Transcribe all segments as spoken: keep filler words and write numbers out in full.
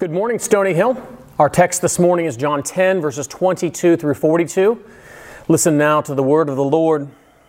Good morning, Stony Hill. Our text this morning is John ten, verses twenty-two through forty-two. Listen now to the word of the Lord.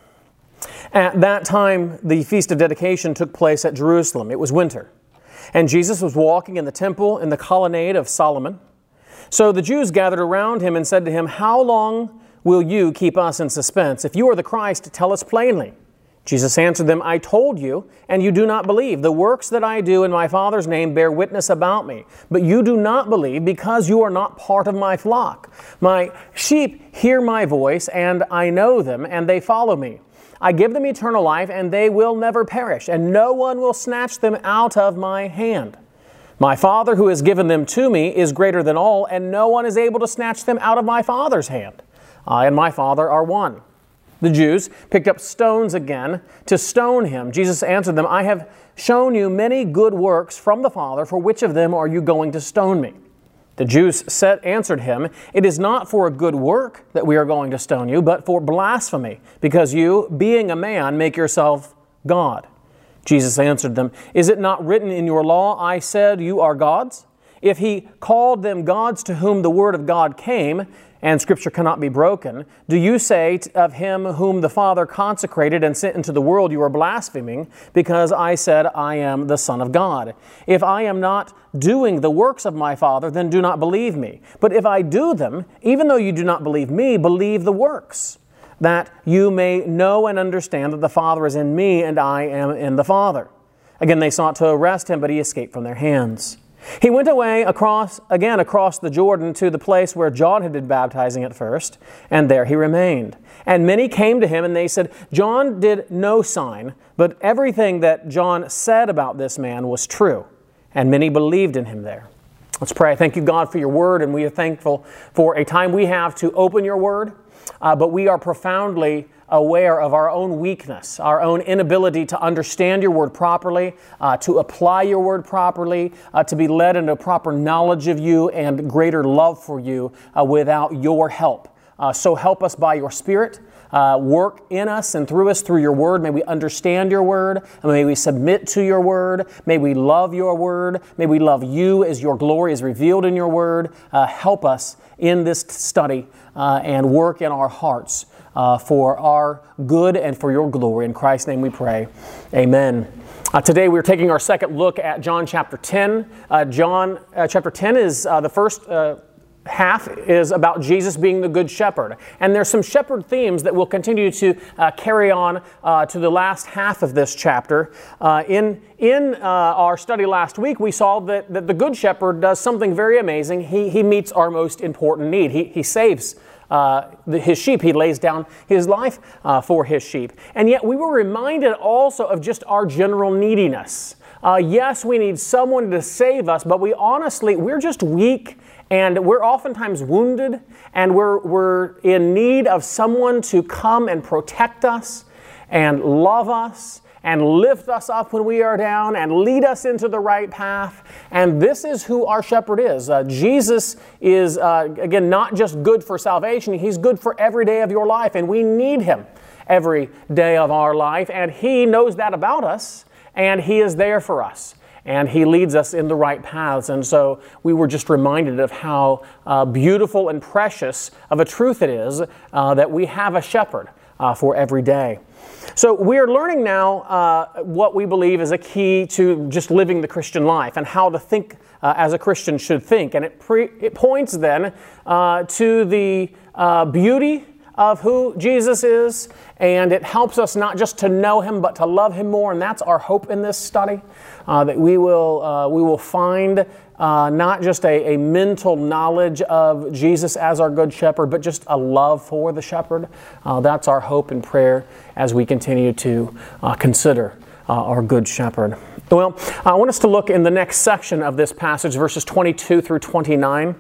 At that time, the Feast of Dedication took place at Jerusalem. It was winter, and Jesus was walking in the temple in the colonnade of Solomon. So the Jews gathered around him and said to him, "How long will you keep us in suspense? If you are the Christ, tell us plainly." Jesus answered them, "I told you, and you do not believe. The works that I do in my Father's name bear witness about me. But you do not believe because you are not part of my flock. My sheep hear my voice, and I know them, and they follow me. I give them eternal life, and they will never perish, and no one will snatch them out of my hand. My Father who has given them to me is greater than all, and no one is able to snatch them out of my Father's hand. I and my Father are one." The Jews picked up stones again to stone him. Jesus answered them, "I have shown you many good works from the Father. For which of them are you going to stone me?" The Jews said, answered him, "It is not for a good work that we are going to stone you, but for blasphemy, because you, being a man, make yourself God." Jesus answered them, "Is it not written in your law, I said you are gods? If he called them gods to whom the word of God came, and Scripture cannot be broken, do you say of him whom the Father consecrated and sent into the world, you are blaspheming, because I said I am the Son of God? If I am not doing the works of my Father, then do not believe me. But if I do them, even though you do not believe me, believe the works, that you may know and understand that the Father is in me and I am in the Father." Again, they sought to arrest him, but he escaped from their hands. He went away across, again across the Jordan to the place where John had been baptizing at first, and there he remained. And many came to him, and they said, "John did no sign, but everything that John said about this man was true." And many believed in him there. Let's pray. Thank you, God, for your word, and we are thankful for a time we have to open your word, uh, but we are profoundly aware of our own weakness, our own inability to understand your word properly, uh, to apply your word properly, uh, to be led into proper knowledge of you and greater love for you uh, without your help. Uh, so help us by your Spirit. Uh, work in us and through us through your word. May we understand your word. And may we submit to your word. May we love your word. May we love you as your glory is revealed in your word. Uh, help us in this study uh, and work in our hearts Uh, for our good and for your glory. In Christ's name we pray. Amen. Uh, today we're taking our second look at John chapter ten. Uh, John uh, chapter ten is uh, the first uh, half is about Jesus being the good shepherd. And there's some shepherd themes that will continue to uh, carry on uh, to the last half of this chapter. Uh, in in uh, our study last week, we saw that, that the good shepherd does something very amazing. He, he meets our most important need. He, he saves Uh, the, his sheep. He lays down his life uh, for his sheep. And yet we were reminded also of just our general neediness. Uh, yes, we need someone to save us, but we honestly, we're just weak, and we're oftentimes wounded, and we're, we're in need of someone to come and protect us and love us and lift us up when we are down and lead us into the right path. And this is who our shepherd is. Uh, Jesus is, uh, again, not just good for salvation. He's good for every day of your life, and we need him every day of our life. And he knows that about us, and he is there for us. And he leads us in the right paths. And so we were just reminded of how uh, beautiful and precious of a truth it is uh, that we have a shepherd uh, for every day. So we're learning now uh, what we believe is a key to just living the Christian life and how to think uh, as a Christian should think. And it, pre- it points then uh, to the uh, beauty of who Jesus is, and it helps us not just to know him but to love him more. And that's our hope in this study, uh, that we will uh, we will find Uh, not just a, a mental knowledge of Jesus as our good shepherd, but just a love for the shepherd. Uh, that's our hope and prayer as we continue to uh, consider uh, our good shepherd. Well, I want us to look in the next section of this passage, verses twenty-two through twenty-nine.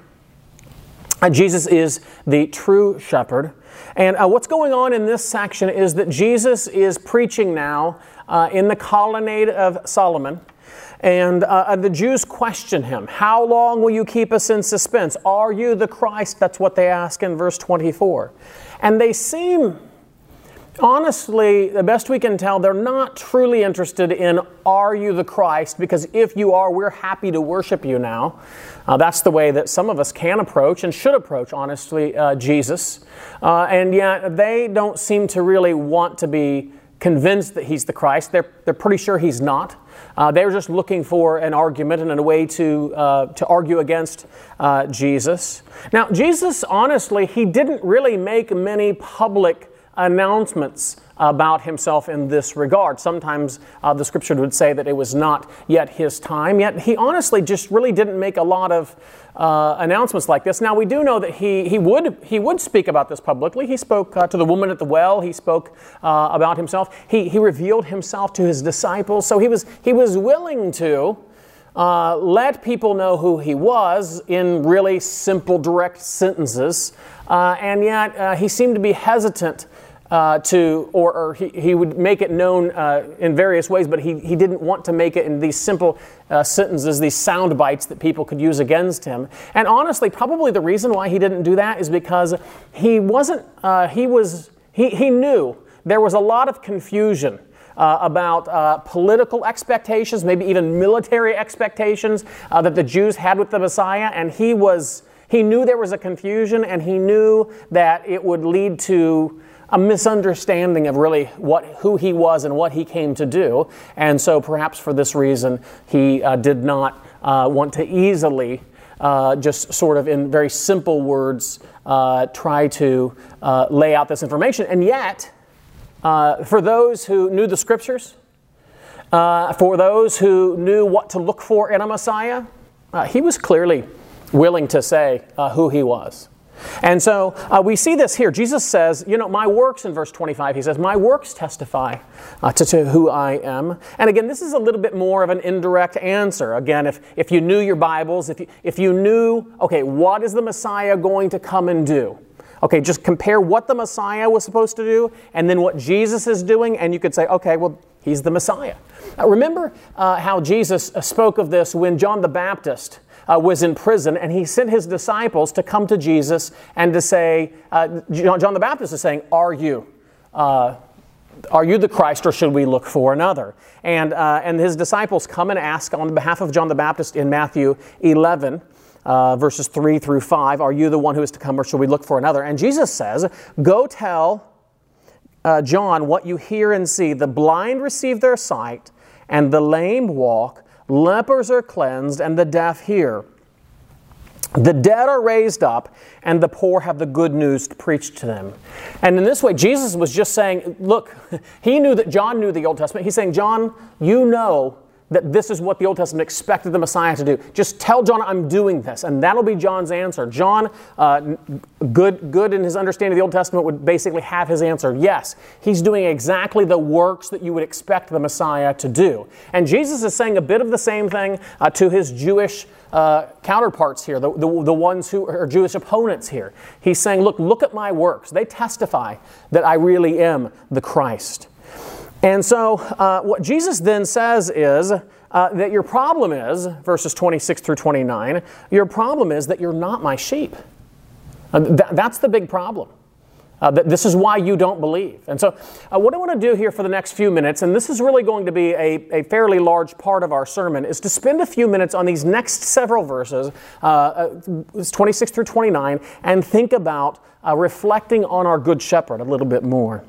Uh, Jesus is the true shepherd. And uh, what's going on in this section is that Jesus is preaching now uh, in the colonnade of Solomon. And uh, the Jews question him, "How long will you keep us in suspense? Are you the Christ?" That's what they ask in verse twenty-four. And they seem Honestly, the best we can tell, they're not truly interested in, are you the Christ? Because if you are, we're happy to worship you now. Uh, that's the way that some of us can approach and should approach, honestly, uh, Jesus. Uh, and yet they don't seem to really want to be convinced that he's the Christ. They're, they're pretty sure he's not. Uh, they're just looking for an argument and a way to, uh, to argue against uh, Jesus. Now, Jesus, honestly, he didn't really make many public announcements about himself in this regard. Sometimes uh, the scripture would say that it was not yet his time, yet he honestly just really didn't make a lot of uh, announcements like this. Now we do know that he he would he would speak about this publicly. He spoke uh, to the woman at the well. He spoke uh, about himself. He he revealed himself to his disciples. So he was he was willing to Uh, let people know who he was in really simple, direct sentences, uh, and yet uh, he seemed to be hesitant uh, to, or, or he, he would make it known uh, in various ways, but he, he didn't want to make it in these simple uh, sentences, these sound bites that people could use against him. And honestly, probably the reason why he didn't do that is because he wasn't, uh, he was, he, he knew there was a lot of confusion Uh, about uh, political expectations, maybe even military expectations uh, that the Jews had with the Messiah, and he was he knew there was a confusion, and he knew that it would lead to a misunderstanding of really what who he was and what he came to do, and so perhaps for this reason he uh, did not uh, want to easily uh, just sort of in very simple words uh, try to uh, lay out this information, and yet. Uh, for those who knew the scriptures, uh, for those who knew what to look for in a Messiah, uh, he was clearly willing to say uh, who he was. And so uh, we see this here. Jesus says, you know, my works, in verse twenty-five, he says, my works testify uh, to, to who I am. And again, this is a little bit more of an indirect answer. Again, if, if you knew your Bibles, if you, if you knew, okay, what is the Messiah going to come and do? Okay, just compare what the Messiah was supposed to do and then what Jesus is doing, and you could say, okay, well, he's the Messiah. Now, remember uh, how Jesus spoke of this when John the Baptist uh, was in prison, and he sent his disciples to come to Jesus and to say, uh, John the Baptist is saying, are you? Uh, Are you the Christ, or should we look for another? And, uh, and his disciples come and ask on behalf of John the Baptist in Matthew eleven, Uh, verses three through five, are you the one who is to come, or shall we look for another? And Jesus says, go tell uh, John what you hear and see. The blind receive their sight, and the lame walk. Lepers are cleansed, and the deaf hear. The dead are raised up, and the poor have the good news preached to them. And in this way, Jesus was just saying, look, he knew that John knew the Old Testament. He's saying, John, you know that this is what the Old Testament expected the Messiah to do. Just tell John I'm doing this, and that'll be John's answer. John, uh, good, good in his understanding of the Old Testament, would basically have his answer. Yes, he's doing exactly the works that you would expect the Messiah to do. And Jesus is saying a bit of the same thing uh, to his Jewish uh, counterparts here, the, the, the ones who are Jewish opponents here. He's saying, look, look at my works. They testify that I really am the Christ. And so uh, what Jesus then says is uh, that your problem is, verses twenty-six through twenty-nine, your problem is that you're not my sheep. Uh, th- that's the big problem. Uh, th- this is why you don't believe. And so uh, what I want to do here for the next few minutes, and this is really going to be a, a fairly large part of our sermon, is to spend a few minutes on these next several verses, uh, twenty-six through twenty-nine, and think about uh, reflecting on our Good Shepherd a little bit more.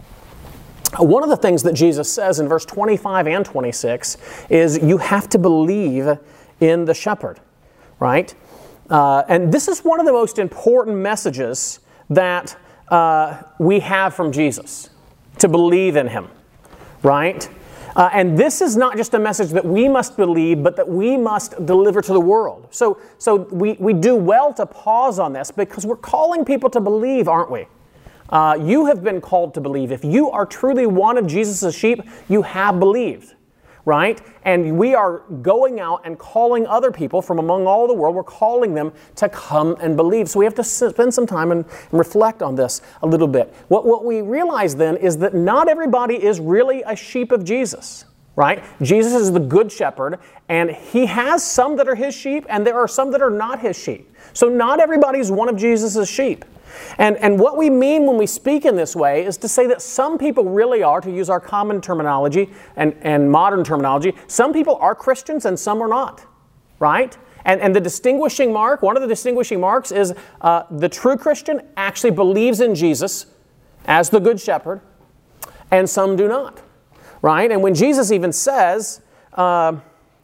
One of the things that Jesus says in verse twenty-five and twenty-six is you have to believe in the shepherd, right? Uh, and this is one of the most important messages that uh, we have from Jesus, to believe in him, right? Uh, and this is not just a message that we must believe, but that we must deliver to the world. So, so we, we do well to pause on this, because we're calling people to believe, aren't we? Uh, you have been called to believe. If you are truly one of Jesus' sheep, you have believed, right? And we are going out and calling other people from among all the world. We're calling them to come and believe. So we have to spend some time and reflect on this a little bit. What, what we realize then is that not everybody is really a sheep of Jesus, right? Jesus is the good shepherd, and he has some that are his sheep, and there are some that are not his sheep. So not everybody's one of Jesus' sheep. And, and what we mean when we speak in this way is to say that some people really are, to use our common terminology and, and modern terminology, some people are Christians and some are not, right? And, and the distinguishing mark, one of the distinguishing marks is uh, the true Christian actually believes in Jesus as the Good Shepherd, and some do not, right? And when Jesus even says, uh,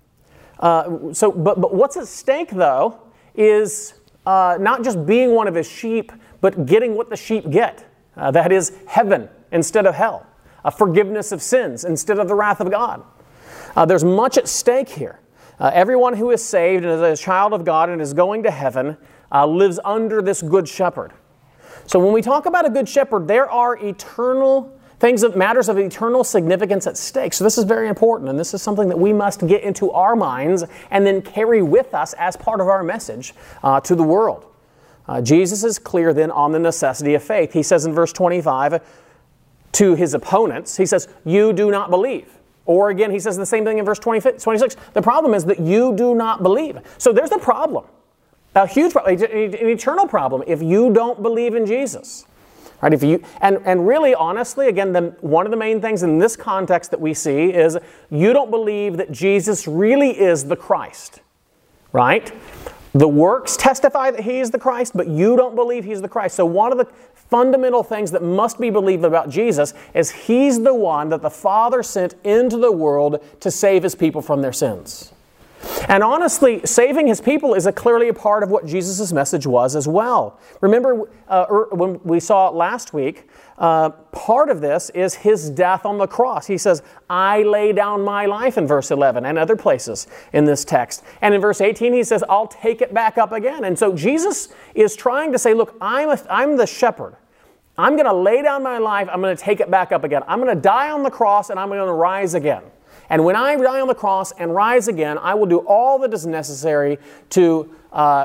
uh, so, but, but what's at stake though is uh, not just being one of his sheep, but getting what the sheep get. Uh, that is heaven instead of hell, a forgiveness of sins instead of the wrath of God. Uh, there's much at stake here. Uh, everyone who is saved and is a child of God and is going to heaven uh, lives under this good shepherd. So when we talk about a good shepherd, there are eternal things, that matters of eternal significance at stake. So this is very important, and this is something that we must get into our minds and then carry with us as part of our message uh, to the world. Uh, Jesus is clear then on the necessity of faith. He says in verse twenty-five to his opponents, he says, you do not believe. Or again, he says the same thing in verse twenty-six. The problem is that you do not believe. So there's the problem. A huge problem, an eternal problem, if you don't believe in Jesus. Right? If you and, and really, honestly, again, the, one of the main things in this context that we see is you don't believe that Jesus really is the Christ. Right? The works testify that he is the Christ, but you don't believe he's the Christ. So one of the fundamental things that must be believed about Jesus is he's the one that the Father sent into the world to save his people from their sins. And honestly, saving his people is a clearly a part of what Jesus' message was as well. Remember uh, when we saw it last week, uh, part of this is his death on the cross. He says, I lay down my life in verse eleven and other places in this text. And in verse eighteen, he says, I'll take it back up again. And so Jesus is trying to say, look, I'm, a, I'm the shepherd. I'm going to lay down my life. I'm going to take it back up again. I'm going to die on the cross and I'm going to rise again. And when I die on the cross and rise again, I will do all that is necessary to uh,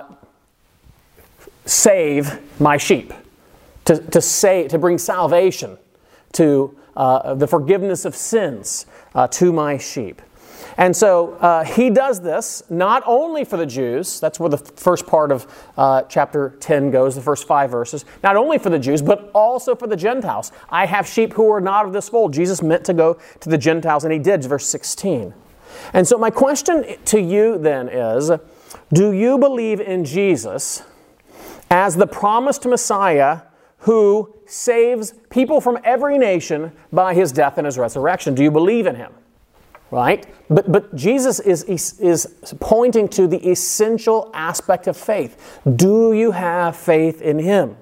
save my sheep, to, to, save, to bring salvation, to uh, the forgiveness of sins uh, to my sheep. And so uh, he does this not only for the Jews, that's where the first part of uh, chapter ten goes, the first five verses, not only for the Jews, but also for the Gentiles. I have sheep who are not of this fold. Jesus meant to go to the Gentiles, and he did, verse sixteen. And so my question to you then is, do you believe in Jesus as the promised Messiah who saves people from every nation by his death and his resurrection? Do you believe in him? Right? But, but Jesus is, is, is pointing to the essential aspect of faith. Do you have faith in him?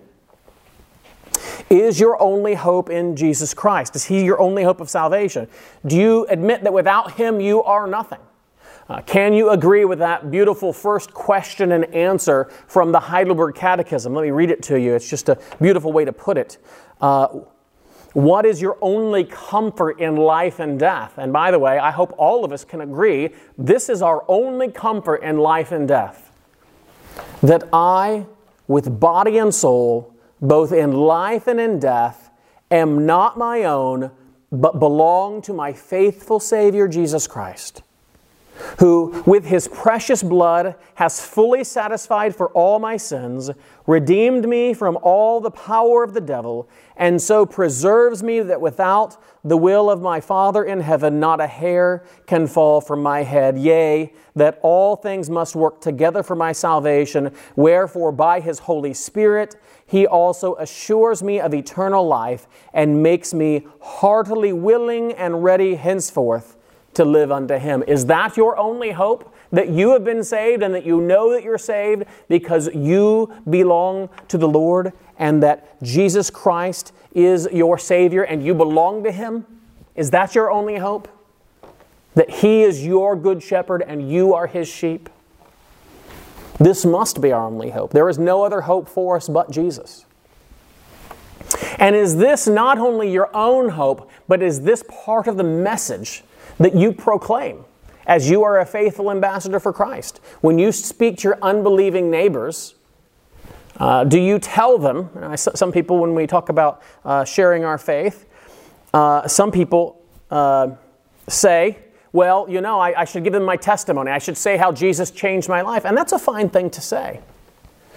Is your only hope in Jesus Christ? Is he your only hope of salvation? Do you admit that without him you are nothing? Uh, can you agree with that beautiful first question and answer from the Heidelberg Catechism? Let me read it to you. It's just a beautiful way to put it. Uh, What is your only comfort in life and death? And by the way, I hope all of us can agree, this is our only comfort in life and death. That I, with body and soul, both in life and in death, am not my own, but belong to my faithful Savior, Jesus Christ, who with his precious blood has fully satisfied for all my sins, redeemed me from all the power of the devil, and so preserves me that without the will of my Father in heaven not a hair can fall from my head. Yea, that all things must work together for my salvation, wherefore by his Holy Spirit he also assures me of eternal life and makes me heartily willing and ready henceforth to live unto him. Is that your only hope? That you have been saved and that you know that you're saved because you belong to the Lord and that Jesus Christ is your Savior and you belong to him? Is that your only hope? That he is your good shepherd and you are his sheep? This must be our only hope. There is no other hope for us but Jesus. And is this not only your own hope, but is this part of the message that you proclaim as you are a faithful ambassador for Christ? When you speak to your unbelieving neighbors, uh, do you tell them, uh, some people when we talk about uh, sharing our faith, uh, some people uh, say, well, you know, I, I should give them my testimony. I should say how Jesus changed my life. And that's a fine thing to say.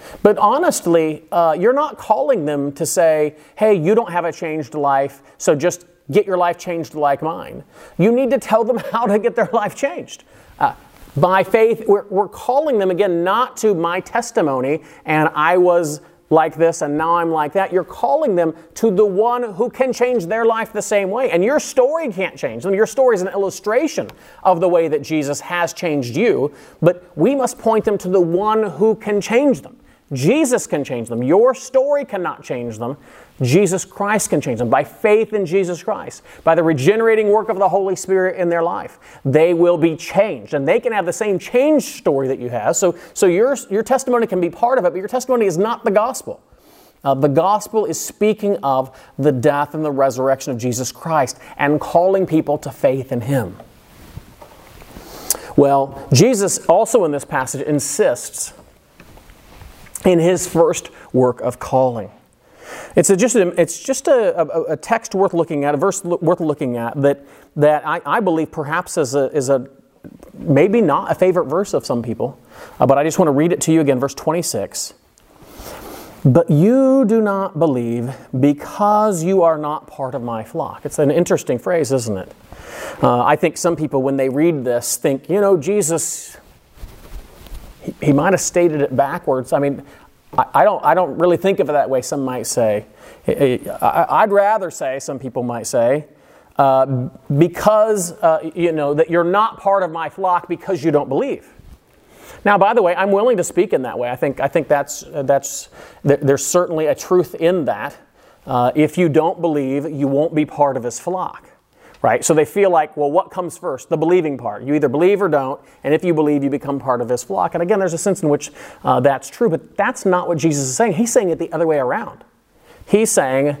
But honestly, uh, you're not calling them to say, hey, you don't have a changed life, so just get your life changed like mine. You need to tell them how to get their life changed. Uh, by faith, we're, we're calling them, again, not to my testimony, and I was like this and now I'm like that. You're calling them to the one who can change their life the same way. And your story can't change them. Your story is an illustration of the way that Jesus has changed you, but we must point them to the one who can change them. Jesus can change them. Your story cannot change them. Jesus Christ can change them. By faith in Jesus Christ, by the regenerating work of the Holy Spirit in their life, they will be changed. And they can have the same change story that you have. So, so your, your testimony can be part of it, but your testimony is not the gospel. Uh, the gospel is speaking of the death and the resurrection of Jesus Christ and calling people to faith in Him. Well, Jesus also in this passage insists in His first work of calling. It's a, just, a, it's just a, a, a text worth looking at, a verse worth looking at that, that I, I believe perhaps is a, is a maybe not a favorite verse of some people, uh, but I just want to read it to you again, verse twenty-six. But you do not believe because you are not part of my flock. It's an interesting phrase, isn't it? Uh, I think some people, when they read this, think, you know, Jesus, he, he might have stated it backwards. I mean, I, I don't I don't really think of it that way, some might say. I, I'd rather say, some people might say, uh, because, uh, you know, that you're not part of my flock because you don't believe. Now, by the way, I'm willing to speak in that way. I think I think that's that's there's certainly a truth in that. Uh, if you don't believe, you won't be part of His flock, right? So they feel like, well, what comes first? The believing part. You either believe or don't, and if you believe, you become part of His flock. And again, there's a sense in which uh, that's true, but that's not what Jesus is saying. He's saying it the other way around. He's saying,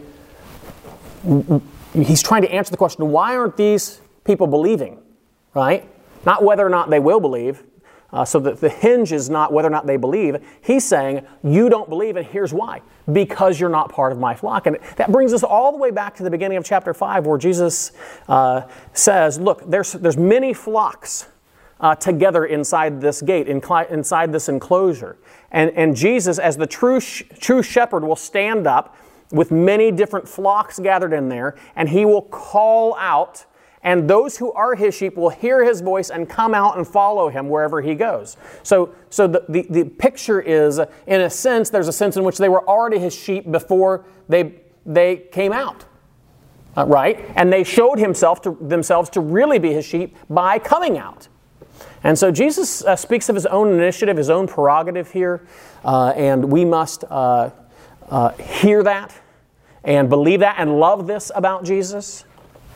He's trying to answer the question, why aren't these people believing, right? Not whether or not they will believe. Uh, so that the hinge is not whether or not they believe. He's saying, you don't believe, and here's why. Because you're not part of my flock. And that brings us all the way back to the beginning of chapter five, where Jesus uh, says, look, there's, there's many flocks uh, together inside this gate, inside this enclosure. And, and Jesus, as the true, sh- true shepherd, will stand up with many different flocks gathered in there, and He will call out, and those who are His sheep will hear His voice and come out and follow Him wherever He goes. So, so the, the, the picture is, in a sense, there's a sense in which they were already His sheep before they, they came out. Uh, right? And they showed himself to themselves to really be His sheep by coming out. And so Jesus uh, speaks of His own initiative, His own prerogative here, uh, and we must uh, uh, hear that and believe that and love this about Jesus.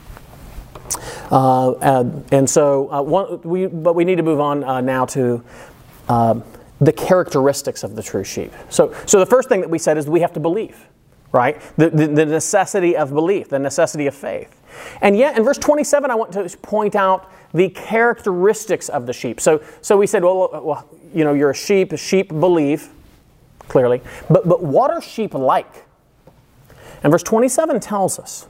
Uh, and, and so, uh, one, we, but we need to move on uh, now to uh, the characteristics of the true sheep. So, so the first thing that we said is we have to believe, right? The, the, the necessity of belief, the necessity of faith. And yet, in verse twenty-seven, I want to point out the characteristics of the sheep. So, so we said, well, well, you know, you're a sheep. Sheep believe, clearly. But, but what are sheep like? And verse twenty-seven tells us,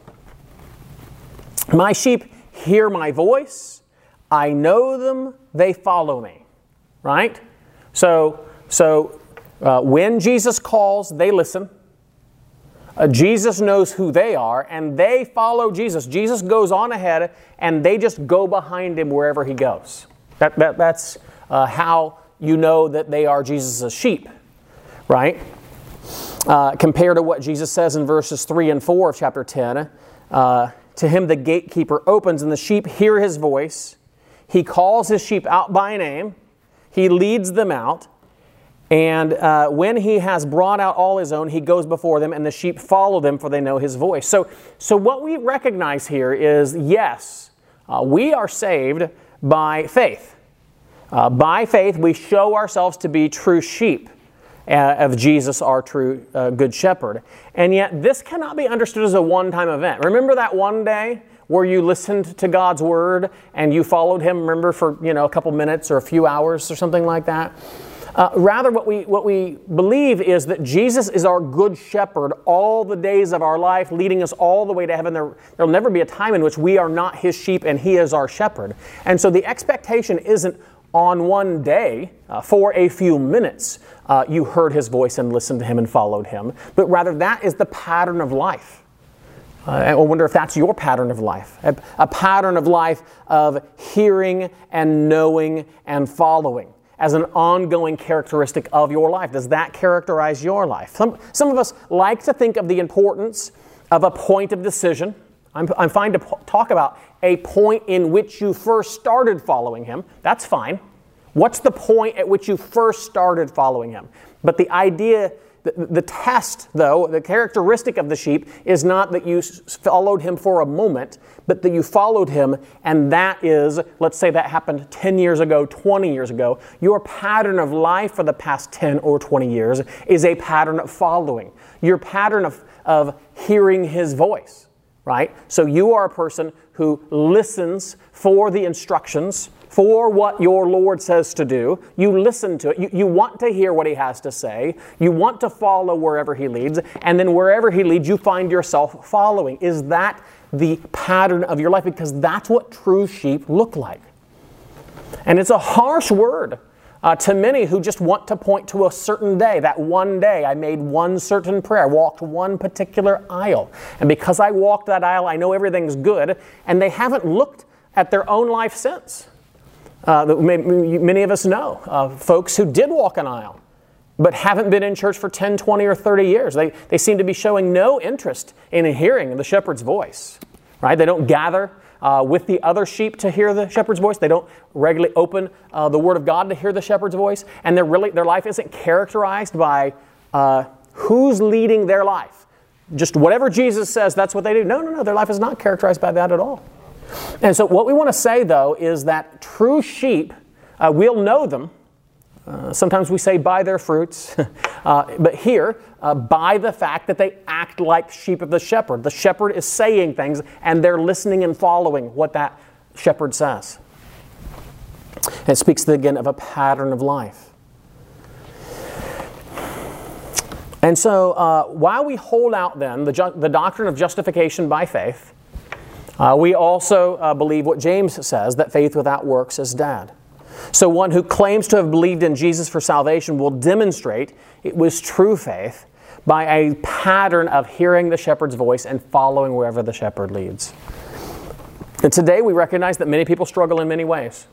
my sheep hear my voice, I know them, they follow me. Right? So, so uh, when Jesus calls, they listen. Uh, Jesus knows who they are, and they follow Jesus. Jesus goes on ahead, and they just go behind Him wherever He goes. That, that, that's uh, how you know that they are Jesus' sheep. Right? Uh, compared to what Jesus says in verses three and four of chapter ten, uh, to Him the gatekeeper opens, and the sheep hear His voice. He calls His sheep out by name. He leads them out. And uh, when He has brought out all His own, He goes before them, and the sheep follow them, for they know His voice. So, so what we recognize here is, yes, uh, we are saved by faith. Uh, by faith, we show ourselves to be true sheep of Jesus, our true uh, good shepherd. And yet this cannot be understood as a one-time event. Remember that one day where you listened to God's word and you followed Him, remember, for you know a couple minutes or a few hours or something like that? Uh, rather, what we, what we believe is that Jesus is our good shepherd all the days of our life, leading us all the way to heaven. There will never be a time in which we are not His sheep and He is our shepherd. And so the expectation isn't on one day, uh, for a few minutes, uh, you heard his voice and listened to him and followed him, but rather that is the pattern of life. Uh, I wonder if that's your pattern of life, a, a pattern of life of hearing and knowing and following as an ongoing characteristic of your life. Does that characterize your life? Some, some of us like to think of the importance of a point of decision. I'm, I'm fine to p- talk about a point in which you first started following him. That's fine. What's the point at which you first started following him? But the idea, the, the test, though, the characteristic of the sheep is not that you followed him for a moment, but that you followed him, and that is, let's say that happened ten years ago, twenty years ago. Your pattern of life for the past ten or twenty years is a pattern of following. Your pattern of, of hearing his voice. Right? So you are a person who listens for the instructions, for what your Lord says to do. You listen to it. You, you want to hear what he has to say. You want to follow wherever he leads. And then wherever he leads, you find yourself following. Is that the pattern of your life? Because that's what true sheep look like. And it's a harsh word. Uh, to many who just want to point to a certain day, that one day I made one certain prayer, I walked one particular aisle. And because I walked that aisle, I know everything's good. And they haven't looked at their own life since. Uh, many of us know uh, folks who did walk an aisle, but haven't been in church for ten, twenty, or thirty years. They, they seem to be showing no interest in hearing the shepherd's voice. Right? They don't gather Uh, with the other sheep to hear the shepherd's voice. They don't regularly open uh, the Word of God to hear the shepherd's voice. And they're really, their life isn't characterized by uh, who's leading their life. Just whatever Jesus says, that's what they do. No, no, no. Their life is not characterized by that at all. And so what we want to say, though, is that true sheep, uh, we'll know them. Uh, sometimes we say by their fruits. uh, but here, uh, by the fact that they act like sheep of the shepherd. The shepherd is saying things, and they're listening and following what that shepherd says. And it speaks again of a pattern of life. And so, uh, while we hold out then the, ju- the doctrine of justification by faith, uh, we also uh, believe what James says, that faith without works is dead. So one who claims to have believed in Jesus for salvation will demonstrate it was true faith by a pattern of hearing the shepherd's voice and following wherever the shepherd leads. And today we recognize that many people struggle in many ways.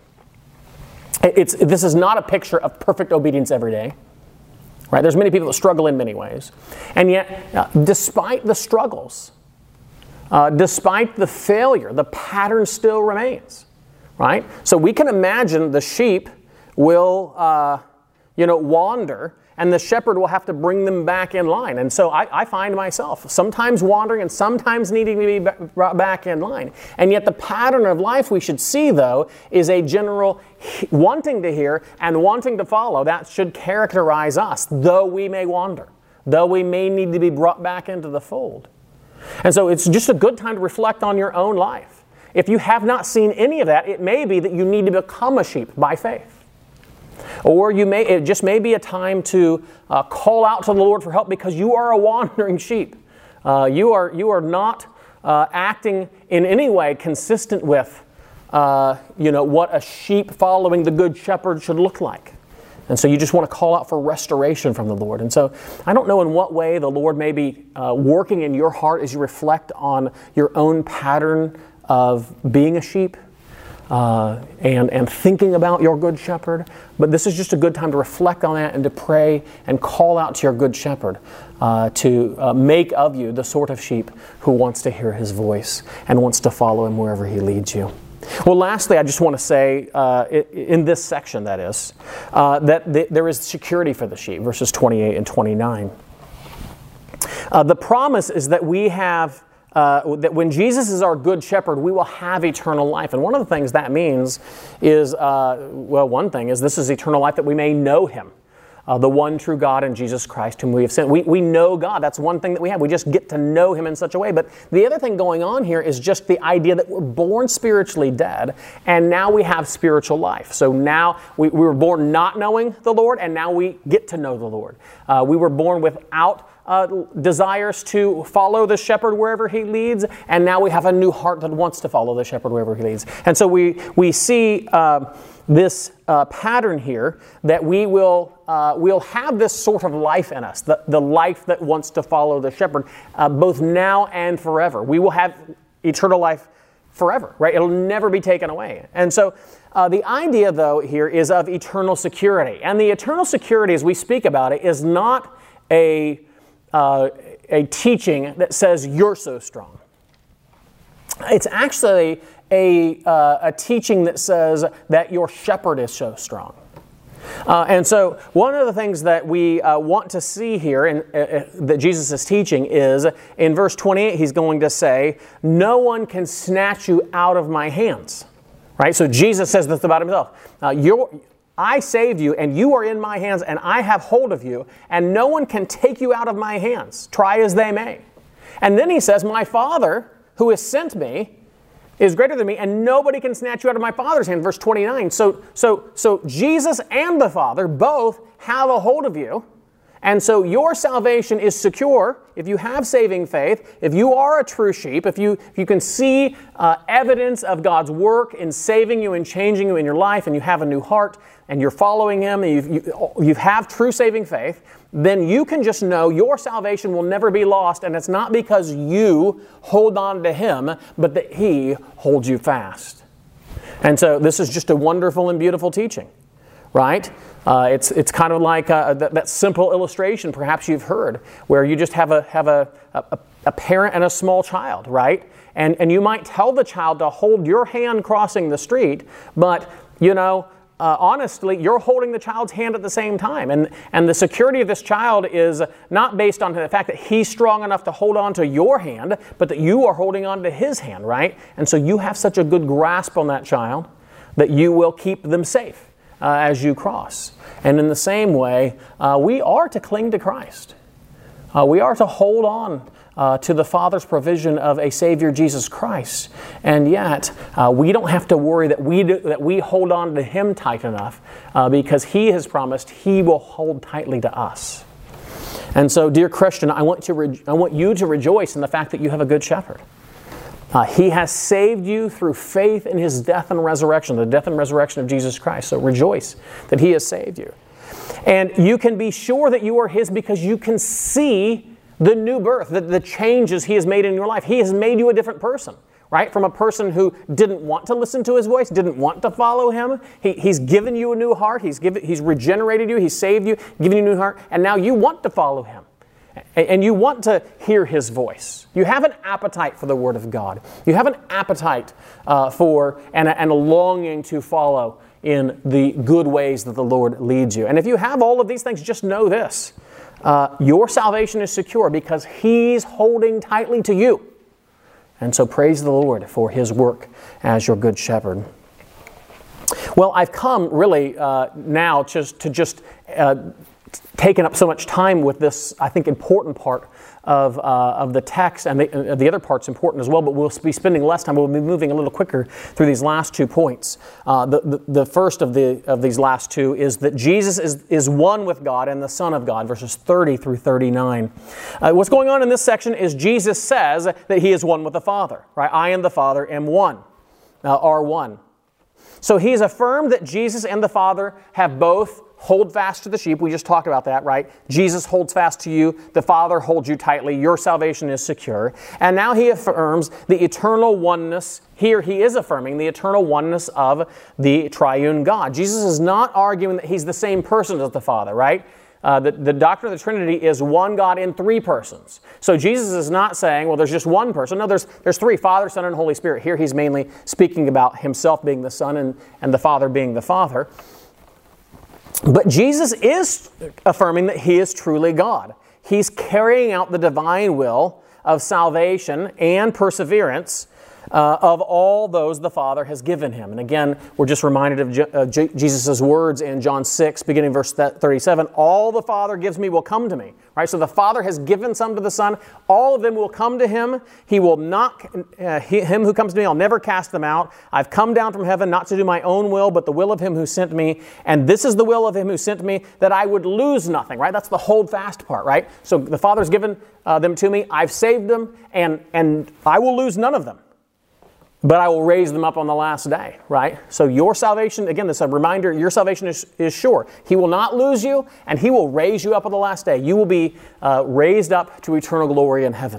It's, this is not a picture of perfect obedience every day. Right? There's many people that struggle in many ways. And yet, uh, despite the struggles, uh, despite the failure, the pattern still remains. Right? So we can imagine the sheep will, uh, you know, wander, and the shepherd will have to bring them back in line. And so I, I find myself sometimes wandering and sometimes needing to be brought back in line. And yet the pattern of life we should see, though, is a general wanting to hear and wanting to follow. That should characterize us, though we may wander, though we may need to be brought back into the fold. And so it's just a good time to reflect on your own life. If you have not seen any of that, it may be that you need to become a sheep by faith. Or you may it just may be a time to uh, call out to the Lord for help because you are a wandering sheep. Uh, you are you are not uh, acting in any way consistent with uh, you know what a sheep following the good shepherd should look like. And so you just want to call out for restoration from the Lord. And so I don't know in what way the Lord may be uh, working in your heart as you reflect on your own pattern of being a sheep uh, and, and thinking about your good shepherd. But this is just a good time to reflect on that and to pray and call out to your good shepherd uh, to uh, make of you the sort of sheep who wants to hear his voice and wants to follow him wherever he leads you. Well, lastly, I just want to say, uh, in this section that is, uh, that th- there is security for the sheep, verses twenty-eight and twenty-nine. Uh, the promise is that we have Uh, that when Jesus is our good shepherd, we will have eternal life. And one of the things that means is, uh, well, one thing is this is eternal life that we may know him, uh, the one true God and Jesus Christ whom we have sent. We, we know God. That's one thing that we have. We just get to know him in such a way. But the other thing going on here is just the idea that we're born spiritually dead, and now we have spiritual life. So now we, we were born not knowing the Lord, and now we get to know the Lord. Uh, we were born without uh, desires to follow the shepherd wherever he leads, and now we have a new heart that wants to follow the shepherd wherever he leads. And so we, we see uh, this uh, pattern here that we will uh, we'll have this sort of life in us, the, the life that wants to follow the shepherd, uh, both now and forever. We will have eternal life forever, right? It'll never be taken away. And so uh, the idea, though, here is of eternal security. And the eternal security, as we speak about it, is not a, uh, a teaching that says you're so strong. It's actually a, uh, a teaching that says that your shepherd is so strong. Uh, and so one of the things that we uh, want to see here in, uh, that Jesus is teaching is in verse twenty-eight, he's going to say, no one can snatch you out of my hands. Right? So Jesus says this about himself. Uh, you're, I saved you and you are in my hands and I have hold of you and no one can take you out of my hands, try as they may. And then he says, my Father who has sent me is greater than me, and nobody can snatch you out of my Father's hand. Verse twenty-nine. So, so, so Jesus and the Father both have a hold of you, and so your salvation is secure if you have saving faith, if you are a true sheep, if you, if you can see uh, evidence of God's work in saving you and changing you in your life, and you have a new heart, and you're following Him, and you've, you, you have true saving faith, then you can just know your salvation will never be lost, and it's not because you hold on to Him, but that He holds you fast. And so this is just a wonderful and beautiful teaching, right? Uh, it's it's kind of like uh, that, that simple illustration perhaps you've heard, where you just have a have a, a, a parent and a small child, right? And and you might tell the child to hold your hand crossing the street, but you know, Uh, honestly, you're holding the child's hand at the same time. And, and the security of this child is not based on the fact that he's strong enough to hold on to your hand, but that you are holding on to his hand, right? And so you have such a good grasp on that child that you will keep them safe uh, as you cross. And in the same way, uh, we are to cling to Christ. Uh, we are to hold on Uh, to the Father's provision of a Savior, Jesus Christ. And yet, uh, we don't have to worry that we do, that we hold on to Him tight enough uh, because He has promised He will hold tightly to us. And so, dear Christian, I want, to re- I want you to rejoice in the fact that you have a good shepherd. Uh, he has saved you through faith in His death and resurrection, the death and resurrection of Jesus Christ. So rejoice that He has saved you. And you can be sure that you are His because you can see the new birth, the, the changes He has made in your life. He has made you a different person, right? From a person who didn't want to listen to His voice, didn't want to follow Him. He, he's given you a new heart. He's, given, he's regenerated you. He's saved you, given you a new heart. And now you want to follow Him. And, and you want to hear His voice. You have an appetite for the Word of God. You have an appetite uh, for and a, and a longing to follow in the good ways that the Lord leads you. And if you have all of these things, just know this. Uh, your salvation is secure because He's holding tightly to you. And so praise the Lord for His work as your good shepherd. Well, I've come really uh, now just to just uh, taken up so much time with this, I think, important part of uh, of the text, and the, uh, the other part's important as well, but we'll be spending less time. We'll be moving a little quicker through these last two points. Uh, the, the the first of the of these last two is that Jesus is is one with God and the Son of God, verses thirty through thirty-nine. Uh, what's going on in this section is Jesus says that He is one with the Father. Right? I and the Father am one, uh, are one. So He's affirmed that Jesus and the Father have both hold fast to the sheep. We just talked about that, right? Jesus holds fast to you. The Father holds you tightly. Your salvation is secure. And now He affirms the eternal oneness. Here He is affirming the eternal oneness of the triune God. Jesus is not arguing that He's the same person as the Father, right? Uh, the, the doctrine of the Trinity is one God in three persons. So Jesus is not saying, well, there's just one person. No, there's there's three, Father, Son, and Holy Spirit. Here He's mainly speaking about Himself being the Son and, and the Father being the Father. But Jesus is affirming that He is truly God. He's carrying out the divine will of salvation and perseverance uh, of all those the Father has given him. And again, we're just reminded of Je- uh, Je- Jesus' words in John six, beginning verse thirty-seven. All the Father gives me will come to me. Right? So the Father has given some to the Son. All of them will come to him. He will not, uh, he, him who comes to me, I'll never cast them out. I've come down from heaven not to do my own will, but the will of him who sent me. And this is the will of him who sent me, that I would lose nothing. Right? That's the hold fast part. Right? So the Father's given uh, them to me. I've saved them, and and I will lose none of them. But I will raise them up on the last day, right? So your salvation, again, this is a reminder, your salvation is, is sure. He will not lose you, and he will raise you up on the last day. You will be uh, raised up to eternal glory in heaven.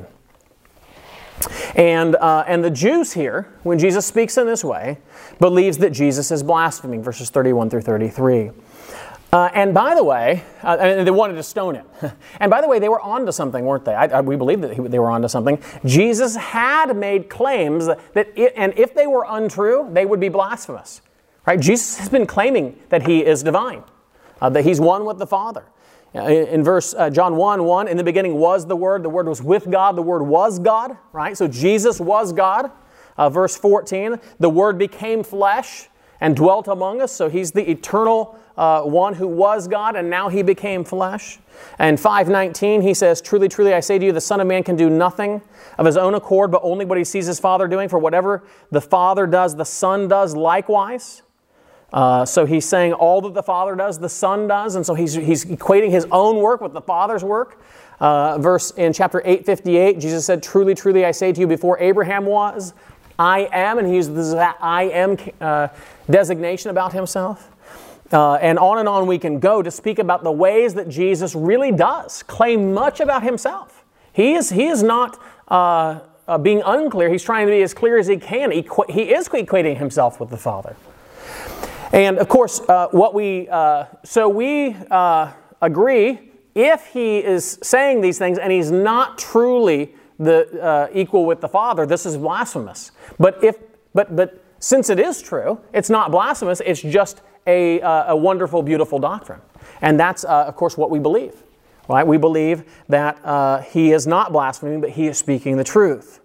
And, uh, and the Jews here, when Jesus speaks in this way, believes that Jesus is blaspheming, verses thirty-one through thirty-three. Uh, and by the way, uh, and they wanted to stone him. And by the way, they were onto something, weren't they? I, I, we believe that he, they were onto something. Jesus had made claims that, it, and if they were untrue, they would be blasphemous. Right? Jesus has been claiming that he is divine, uh, that he's one with the Father. Uh, in, in verse uh, John one one, in the beginning was the Word. The Word was with God. The Word was God. Right? So Jesus was God. Uh, verse fourteen, the Word became flesh and dwelt among us. So he's the eternal Uh, one who was God, and now he became flesh. And five nineteen, he says, truly, truly, I say to you, the Son of Man can do nothing of his own accord, but only what he sees his Father doing. For whatever the Father does, the Son does likewise. Uh, so he's saying all that the Father does, the Son does. And so he's, he's equating his own work with the Father's work. Uh, verse in chapter eight fifty-eight, Jesus said, truly, truly, I say to you, before Abraham was, I am. And he uses that I am uh, designation about himself. Uh, and on and on we can go to speak about the ways that Jesus really does claim much about himself. He is, he is not uh, uh, being unclear. He's trying to be as clear as he can. He, he is equating himself with the Father. And of course, uh, what we uh, so we uh, agree, if he is saying these things and he's not truly the uh, equal with the Father, this is blasphemous. But if but but since it is true, it's not blasphemous. It's just A, uh, a wonderful, beautiful doctrine. And that's, uh, of course, what we believe. Right? We believe that uh, he is not blaspheming, but he is speaking the truth.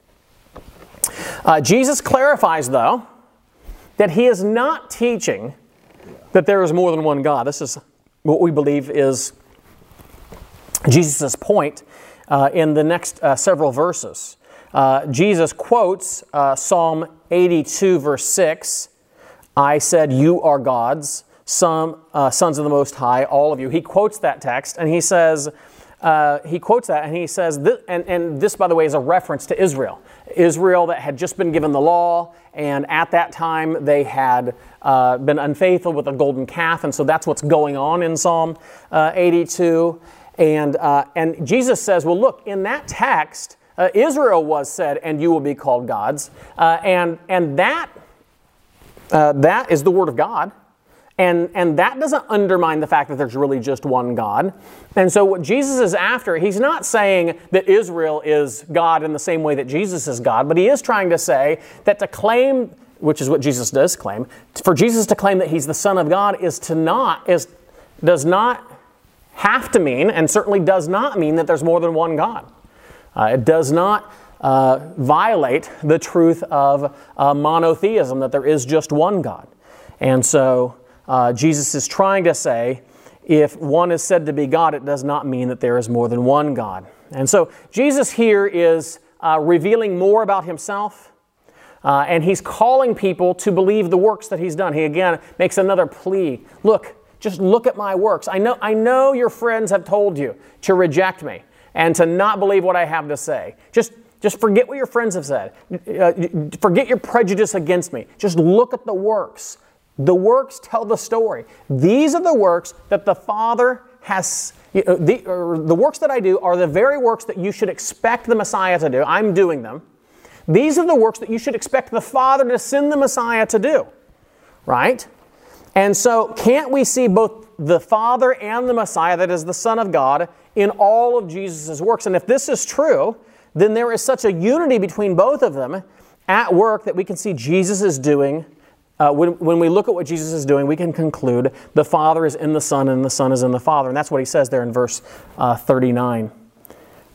Uh, Jesus clarifies, though, that he is not teaching that there is more than one God. This is what we believe is Jesus' point uh, in the next uh, several verses. Uh, Jesus quotes uh, Psalm eighty-two, verse six, I said, you are gods, some uh, sons of the Most High, all of you. He quotes that text, and he says, uh, he quotes that, and he says, this, and, and this, by the way, is a reference to Israel. Israel that had just been given the law, and at that time they had uh, been unfaithful with a golden calf, and so that's what's going on in Psalm uh, eighty-two. And, uh, and Jesus says, well, look, in that text, uh, Israel was said, and you will be called gods, uh, and, and that Uh, that is the Word of God, and, and that doesn't undermine the fact that there's really just one God. And so what Jesus is after, he's not saying that Israel is God in the same way that Jesus is God, but he is trying to say that to claim, which is what Jesus does claim, for Jesus to claim that he's the Son of God is to not, is, does not have to mean, and certainly does not mean that there's more than one God. Uh, it does not Uh, violate the truth of uh, monotheism, that there is just one God. And so uh, Jesus is trying to say, if one is said to be God, it does not mean that there is more than one God. And so Jesus here is uh, revealing more about himself, uh, and he's calling people to believe the works that he's done. He again makes another plea. Look, just look at my works. I know, I know your friends have told you to reject me and to not believe what I have to say. Just Just forget what your friends have said. Uh, forget your prejudice against me. Just look at the works. The works tell the story. These are the works that the Father has. You know, the, uh, the works that I do are the very works that you should expect the Messiah to do. I'm doing them. These are the works that you should expect the Father to send the Messiah to do. Right? And so can't we see both the Father and the Messiah, that is the Son of God, in all of Jesus' works? And if this is true, then there is such a unity between both of them at work that we can see Jesus is doing. Uh, when, when we look at what Jesus is doing, we can conclude the Father is in the Son and the Son is in the Father. And that's what he says there in verse uh, thirty-nine.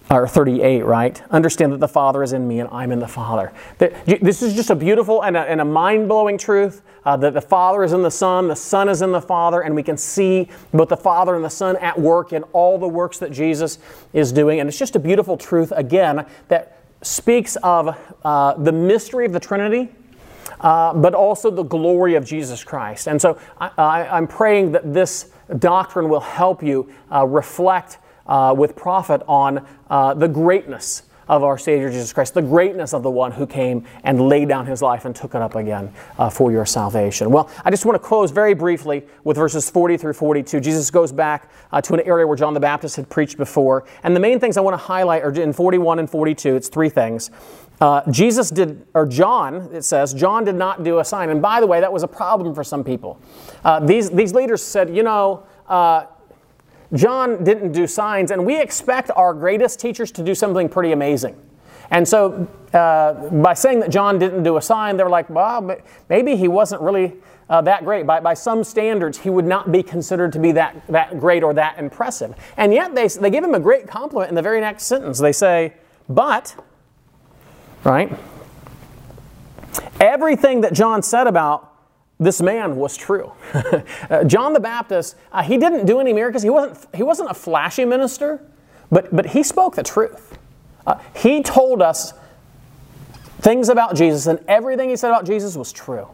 or thirty-eight, right? Understand that the Father is in me and I'm in the Father. This is just a beautiful and a, and a mind-blowing truth uh, that the Father is in the Son, the Son is in the Father, and we can see both the Father and the Son at work in all the works that Jesus is doing. And it's just a beautiful truth, again, that speaks of uh, the mystery of the Trinity, uh, but also the glory of Jesus Christ. And so I, I, I'm praying that this doctrine will help you uh, reflect Uh, with profit on uh, the greatness of our Savior Jesus Christ, the greatness of the one who came and laid down His life and took it up again uh, for your salvation. Well, I just want to close very briefly with verses forty through forty-two. Jesus goes back uh, to an area where John the Baptist had preached before. And the main things I want to highlight are in forty-one and forty-two. It's three things. Uh, Jesus did, or John, it says, John did not do a sign. And by the way, that was a problem for some people. Uh, these, these leaders said, you know, uh, John didn't do signs, and we expect our greatest teachers to do something pretty amazing. And so uh, by saying that John didn't do a sign, they're like, well, maybe he wasn't really uh, that great. By, by some standards, he would not be considered to be that, that great or that impressive. And yet they, they give him a great compliment in the very next sentence. They say, but, right, everything that John said about this man was true. uh, John the Baptist, uh, he didn't do any miracles. He wasn't, he wasn't a flashy minister, but, but he spoke the truth. Uh, he told us things about Jesus, and everything he said about Jesus was true.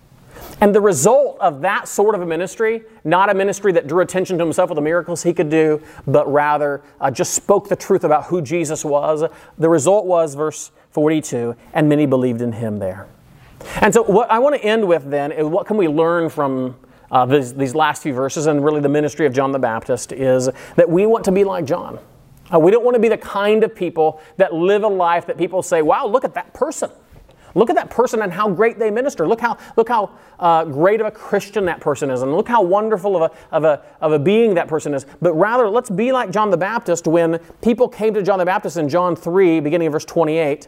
And the result of that sort of a ministry, not a ministry that drew attention to himself with the miracles he could do, but rather uh, just spoke the truth about who Jesus was, the result was, verse forty-two, and many believed in him there. And so what I want to end with then is what can we learn from uh, these, these last few verses and really the ministry of John the Baptist is that we want to be like John. Uh, we don't want to be the kind of people that live a life that people say, wow, look at that person. Look at that person and how great they minister. Look how look how uh, great of a Christian that person is, and look how wonderful of a, of, a, of a being that person is. But rather, let's be like John the Baptist when people came to John the Baptist in John three, beginning of verse twenty-eight.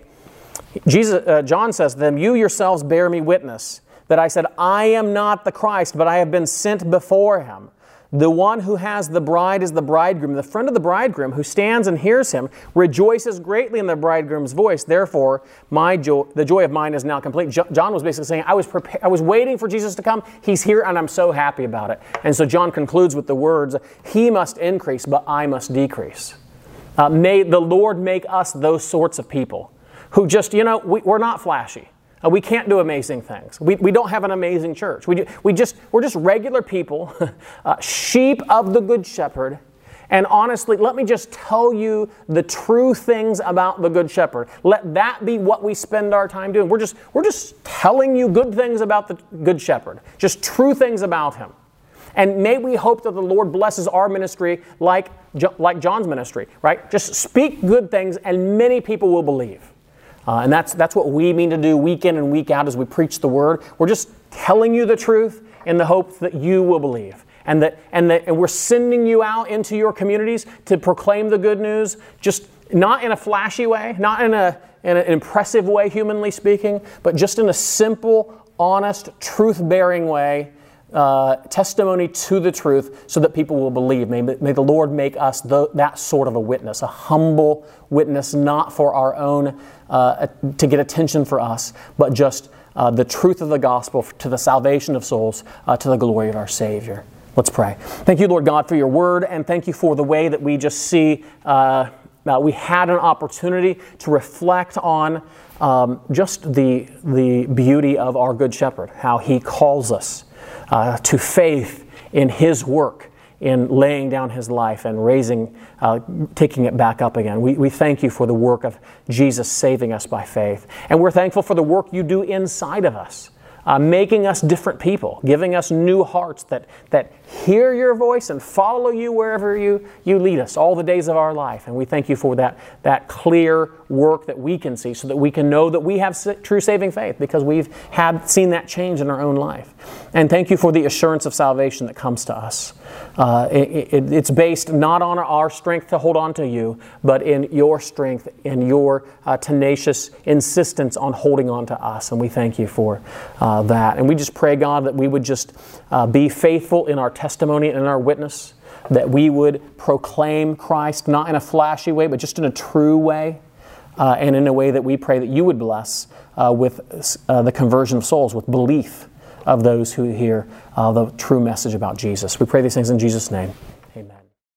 Jesus, uh, John says to them, you yourselves bear me witness that I said, I am not the Christ, but I have been sent before him. The one who has the bride is the bridegroom. The friend of the bridegroom who stands and hears him rejoices greatly in the bridegroom's voice. Therefore, my joy, the joy of mine is now complete. John was basically saying, I was prepared, I was waiting for Jesus to come. He's here and I'm so happy about it. And so John concludes with the words, he must increase, but I must decrease. Uh, may the Lord make us those sorts of people who just, you know, we, we're not flashy. Uh, we can't do amazing things. We, we don't have an amazing church. We, we just, we're just regular people, uh, sheep of the Good Shepherd. And honestly, let me just tell you the true things about the Good Shepherd. Let that be what we spend our time doing. We're just, we're just telling you good things about the Good Shepherd, just true things about him. And may we hope that the Lord blesses our ministry like, like John's ministry, right? Just speak good things and many people will believe. Uh, and that's that's what we mean to do week in and week out as we preach the Word. We're just telling you the truth in the hope that you will believe. And that and that and we're sending you out into your communities to proclaim the good news, just not in a flashy way, not in a in an impressive way, humanly speaking, but just in a simple, honest, truth-bearing way, uh, testimony to the truth so that people will believe. May, may the Lord make us the, that sort of a witness, a humble witness, not for our own, uh, to get attention for us, but just uh, the truth of the gospel to the salvation of souls, uh, to the glory of our Savior. Let's pray. Thank you, Lord God, for your word, and thank you for the way that we just see uh, that we had an opportunity to reflect on um, just the, the beauty of our Good Shepherd, how he calls us uh, to faith in his work, in laying down his life and raising, uh, taking it back up again. We, we thank you for the work of Jesus saving us by faith. And we're thankful for the work you do inside of us, uh, making us different people, giving us new hearts that, that hear your voice and follow you wherever you, you lead us all the days of our life. And we thank you for that, that clear work that we can see so that we can know that we have true saving faith because we've had seen that change in our own life. And thank you for the assurance of salvation that comes to us. Uh, it, it, it's based not on our strength to hold on to you, but in your strength, in your uh, tenacious insistence on holding on to us. And we thank you for uh, that. And we just pray, God, that we would just uh, be faithful in our testimony and in our witness. that we would proclaim Christ, not in a flashy way, but just in a true way, uh, and in a way that we pray that you would bless uh, with uh, the conversion of souls, with belief of those who hear uh, the true message about Jesus. We pray these things in Jesus' name.